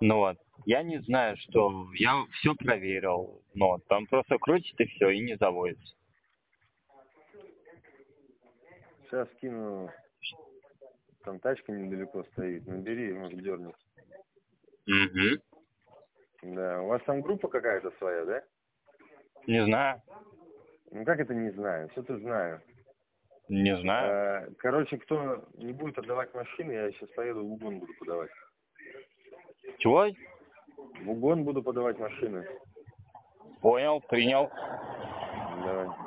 Ну вот. Я не знаю, что... Я все проверил. Ну вот. Там просто крутит и все, и не заводится. Сейчас скину. Там тачка недалеко стоит. Набери, может, дернет. Угу. Да. У вас там группа какая-то своя, да? Не знаю. Ну как это не знаю? Все-то знаю. Не знаю. Короче, кто не будет отдавать машины, я сейчас поеду в угон буду подавать. Чего? В угон буду подавать машины. Понял, принял. Давай.